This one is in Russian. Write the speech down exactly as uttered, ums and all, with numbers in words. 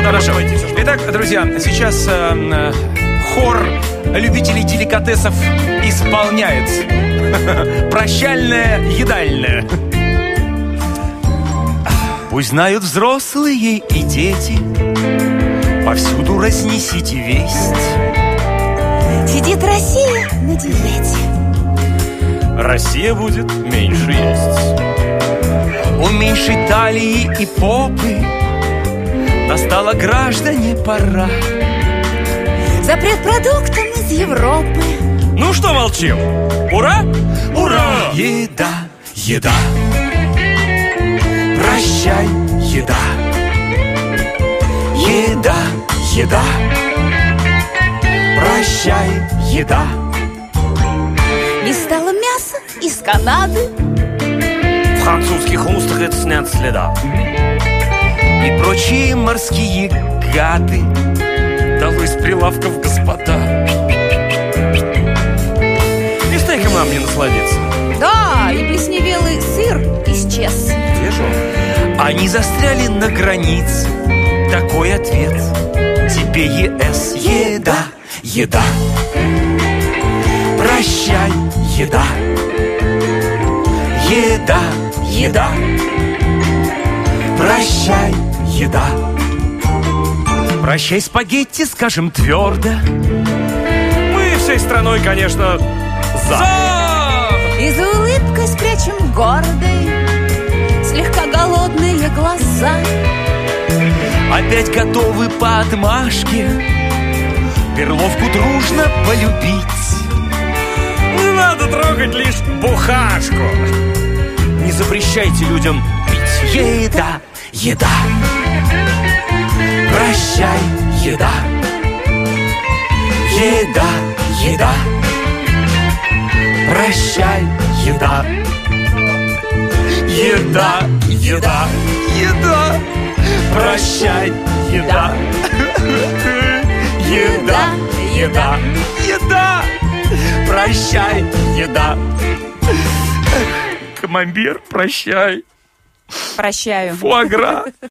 Хорошо. Итак, друзья, сейчас э, хор любителей деликатесов исполняет прощальное едальное. Пусть знают взрослые и дети, повсюду разнесите весть. Сидит Россия на диете. Россия будет меньше есть. Уменьшить талии и попы настало, граждане, пора. Запрет продуктам из Европы. Ну что молчим? Ура? Ура! Еда, еда. Прощай, еда. Еда, еда. Прощай, еда. Не стало мяса из Канады. В французских устриц нет следа. И прочие морские гады. Долой с прилавков, господа. И стейком нам не насладиться. Да, и плесневелый сыр исчез. Где же он? Они застряли на границе. Такой ответ тебе ЕС. Еда, еда. Прощай, еда. Еда, еда. Прощай, еда. Прощай, спагетти, скажем твердо. Мы всей страной, конечно, за. И за улыбкой спрячем гордой слегка голодные глаза. Опять готовы по отмашке перловку дружно полюбить. Не надо трогать лишь бухашку. Не запрещайте людям пить. Еда, еда. Прощай, еда. Еда, еда. Прощай, еда. Еда, еда, еда. Прощай, еда. Еда, еда, еда. Прощай, еда. Камамбер, прощай. Прощаю. Фуагра.